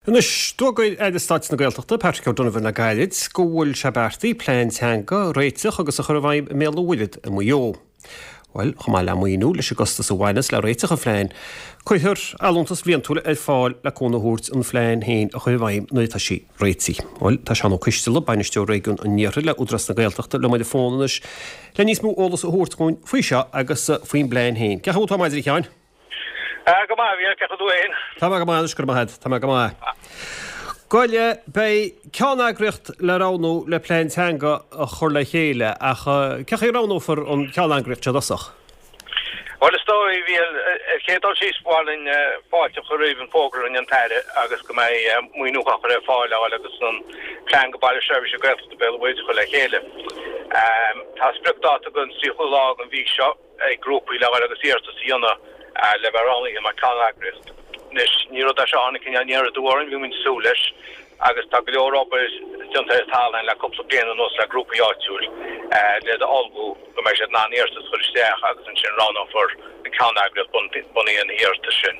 Nus dógaid Stát na Gaeltachta, Patrick O'Donovan na Gaelid, Scúil Seabartaí, Plain Teanga, Réiteach agus a chur bhaim méalúilid a muo. Well, chumá le muoinú leis agustas a bhainas le Réiteach a Phléin. Cuithir alúntas bliantúla fáil le cóna húirt an Phléin hain a chur bhaim nu tá sí réití. Well, tá seanó cuistila bainisteoir réigiún an níortha le údras na Gaeltachta le maidir fónanas le níos mú ólas a húirtcóin faoi seo agus faoin Bléin hain. Ceachú tá maidir cheáin? Gama, bhíar ceachú dúin. Tá má gama gur mahead, tá má gama. Goile bei ceanagricht le ránú le Plain Teanga a chur le chéile ach ceach ránú for an ceanagricht se dasach? Well, the story bhíal chéadal sí spáilin fáilte churíomh fógra in an taire agus go mé muoinúcha chu le fáil agus an Teanga Baile Service a Gaeltachta Béalúide chu le chéile. Tá spreagtáta gon síochú lá an bhí seo ag grúpaí le agus íartas íonna le bharránaí a mar ceanagricht. Nis níor da seánna cin níor a dúin bhí minn sú leis agus tá go Europa tionnta tálainn le cúpla bliana nos le grúpa áitiúil le a olbú go mé sé ná níorstas chuisteach agus an sin rána for na ceanagricht bunaí an íorsta sin.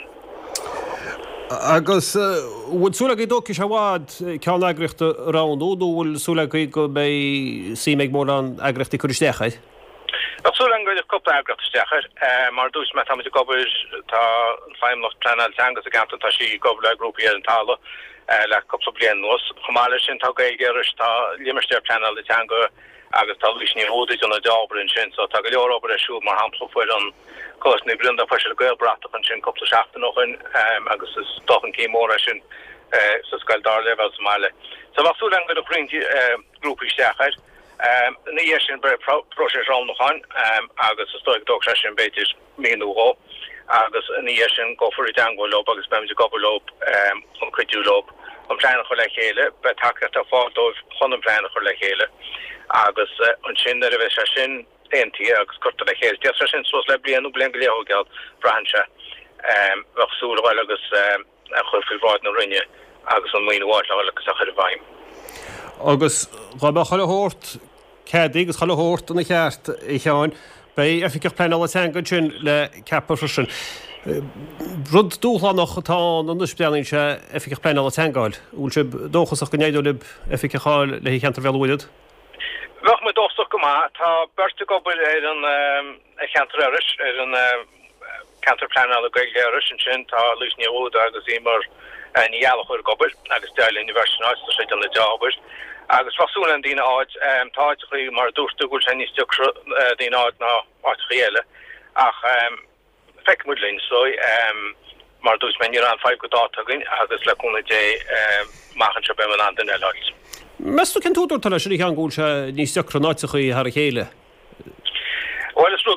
Agus bhfuil súla go dóci se bhád ceanagricht ránú bhfuil súla go bé símeigh mór an agrachtaí chuistechaid? Absoluut een couple agrachtegger, maar dus met hem de koppel ta fijn nog Plain Teanga de kant dat je koppel groep hier in talen, la koppel blien nos. Gemalen zijn toch eigenlijk ta limmerster Plain Teanga, agus tal is niet goed is aan de job in zijn zo dat je Europa de show maar ham voor dan kost niet blind dat je de bracht van zijn koppel schachten nog in, agus is toch een keer more zijn zo skal daar levels malen. Zo was zo lang de groep is zeggen. Na dhé sin bre prosesrán noch an agus stoig do sin beidir méúá agus na dhé sin gofurí angolób agus bem goberlób an cuiúlób an plein chu le chéile, be take a fádóh chun an plein chu le chéile agus an sin a bheith se sin déntí agus curta le chéile. De sin sos le blianú blian goléhogeld brahanse bhsúlaáil agus a chufiráid na rinne agus an muoinháil agus a chuir bhaim. Agus rabba chola hórt cédaí agus chola hórt an cheart I cheáin bei efficach Plain Teanga sin le ceapar sin. Rud dúchánach atá an uspeaning se efficach Plain Teangáil. Úl se dóchasach go néadú lib efficacháil le cheantar bhealúidead? Bheadh me dóchasach go maith, tá berta gobar an cheantar eiris an ceantar Plain Gaeilge sin tá luis níomhúd agus imar níhealach chuir gobar agus deil universitáid tá sé an le jobbar. Agus fasúna an dína áid táidchaí mar dúirtúil sé níos teachra dína áid ná áit chéile ach feicmúdlinn sói mar dús me níor an 5 go dátagann agus leúna dé machchan se beman an den eileáid. Meú cin túúir tal sin an gúil se níos teachra náitichaí ar a chéile? Well, it's not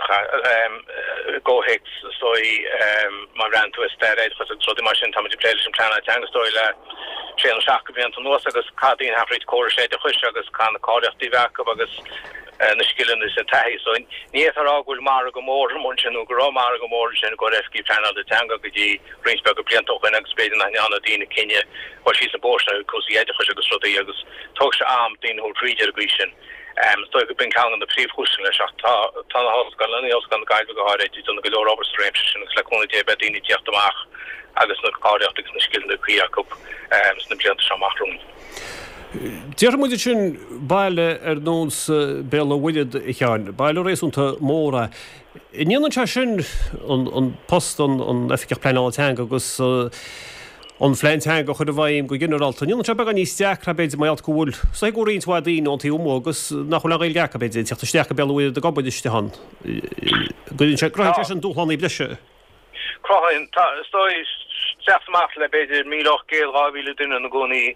no go hits story my ran to a steroid was so the machine time to play some Plain Teanga story la chain shock event no agus cadín hafrit core sé de chuis agus can cardiac divac agus na skillen is tahi so ní agul mar go mór munchen no go mar go mór sin go rescue Plain Teanga go di Greensburg blianto en expedition na na dine Kenya what she's a boss now cuz the edge agus so the agus talks am din whole tree irrigation so ik ben kan aan de briefhoesten le tá na hospstal an oskan gaide go háid an go Robert Stream le kon bedien niet jacht maach agus na cardiac na skillende kriakup na bliant samachrum. Dear muidir sin baile nóns béalúidead I cheáin, baile rééisúnta móra. Iníanaan se sin an post an efficach Plain Teanga agus an Plain Teanga chud a bhaim go generalta. Níon se began níos deachra beidir maialt gohfuil. So ag goín bhdaí antí agus nach chuil gail gacha beidir teachta steach bealúidead a gobaidiste han. Goín se groin se an dúchlánaí blise. Croin stoi seachach le beidir mílach géal ráhíle duine na gcónaí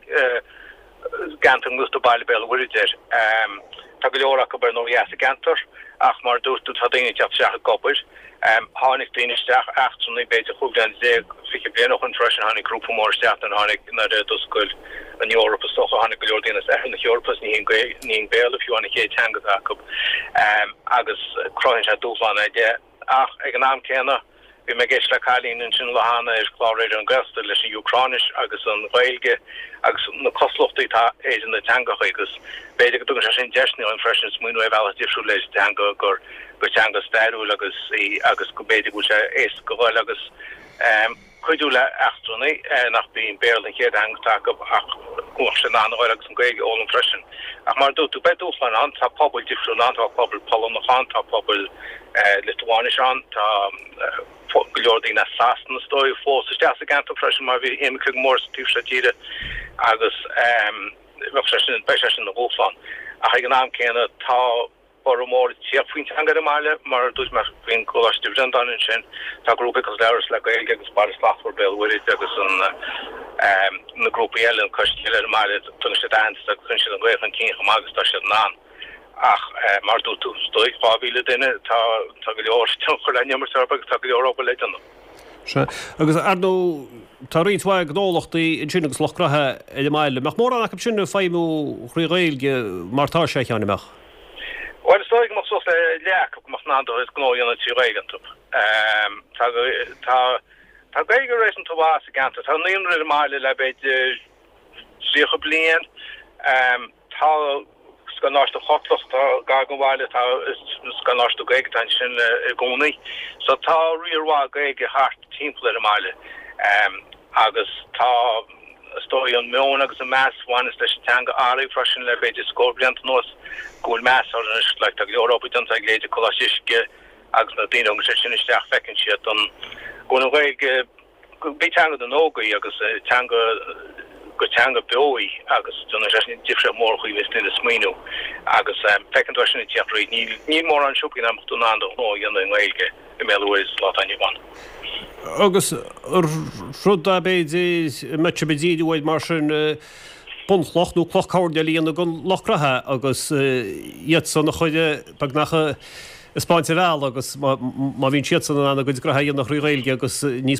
gantan gusto baile bealúidir. Tá go leorach go bar nó a gantar ach mar dúirtú tá daine teach seach a gobair. Hánig déisteach achtunnig beidir chuúglan zé fi blian an fresin hánig grúpa mór steach an hánig na doscoil an Europa stocha hánig go leordína na Europas ní béal fiú anna ché teanga acu agus croin se dúfána de ach ag an náam céna vi me geis le chalín in sin lehanana chláréidir an gasta leis an Ucránis agus an Gaeilge agus na coslochtaí tá éidir na Teanga agus beidir go se sin deisní an fresin muú bhe difriú leis Teanga gur Teanga staú agus go beidir go se éis go bhil agus chuidú le achtrúnaí nach bíon béirlinn chéad hangtach ach cuairsin an agus an gaige ólan freisin. Ach mar dú bedúflan an tá pobl difriún an tá pobl Polonachán tá pobl Lithuanish an tá goordí na sastan stoi fós is a gan freisin mar bhí imimecug mór tíide agus be na bhflan. A gan am céna tá mór tíapfuint angad meile mar dús mar fin goláistúan an sin tá grúpa agus leras le gaige agus bar slachfor bellhuiid agus an na grúpa eile an costiile meile tun se an chun se an gweith an cín agus tá se ná ach mar dú tú stoi fávíle duine tá go leor chu le nemmer agus tá go Europa leitan. Agus arú taríhha gnólachtaí in sin agus lochrathe é meile meach mór an sinna féimú chríréilge martá sé cheannimeach. Well stoig mag so leak op mag na is gno an regent op. Tá beiger reisen to was gant Tá ne meile le be siche blien tá gan nach de hotloch gagenwaile gan nach de geigtan sin goni. So tá riwa geige hart teample meile agus tá stoi an meon agus a mass one is tanga ari freshen le be scorpion nos gool mass or like the Europa don't like lady kolashike agus na ding sin is fekin shit on go away be tanga the no agus tanga boi agus different more who is in the smino agus fekin ni more an shopping am to nando no yenge Melwis lot anyone. Agus rudda béidir mete bedíúid mar sin bunchlochtú clochcáirdelí an gon lochrathe agus iad san nach chuide bag nach Spáinteráil agus má bhín siad san anna goid grathe nach réilge agus níos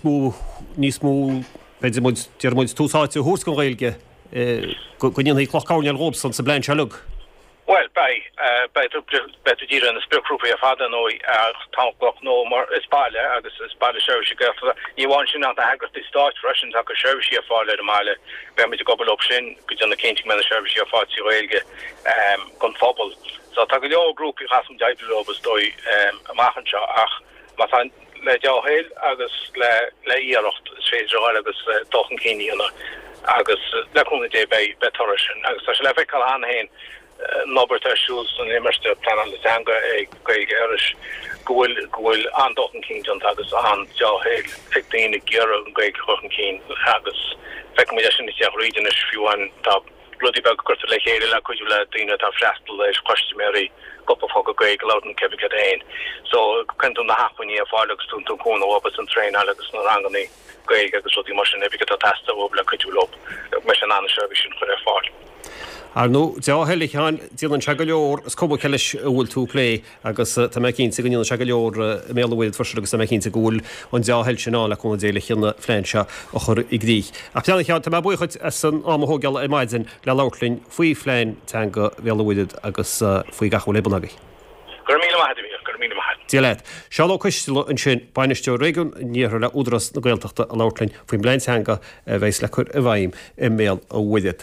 mú beidir dearmid túsáte hús go réilge goníon clochcáirneal rób san sa blein selug. Well, bei dieren an speergroep a fa no tablok no mar spale agus spale se go je want sin an ha die start Russian ha se fall meile be met go op sin go an kenting men se fa rége kon fobal so tag groep has de stoi a machen ach wat le jou heel agus le ierocht sé agus tochen kini agus le kon dé bei betorschen agus le fe kal aan heen Norbert Schulz an immerste plan an Tanga goige erish goil andochen King John agus an heel fitine gere an goig chochen King agus fe region is fiú an dat Bloodybag go le hele la ku le dine a frastel is customary gopa fog goig louden kevin so kunt na hapun a farlegs tún kon op an train agus na rangani goig agus die mar a test op le ku op me an service for e far. Arnú deáhélik an dílan se go leor scóba ceis bhfuil tú lé agus tá mé cinn go se go leor méhfuil for agus mé cinnta gúil an deáhéil sinná le chuna déile chinna fléinse a chur i grí. A peanna chean tá buchad san amthógeal i maidin le láirlinn faoi fléin te go bhéhhuiid agus faoi gachu lebanagaí. Dialet. Seá cuiistile an sin bainisteú réún níor le údras na ghilteachta a láirlinn faoin bleintanga bhééis le chur a bhaim i mé a bhuiide.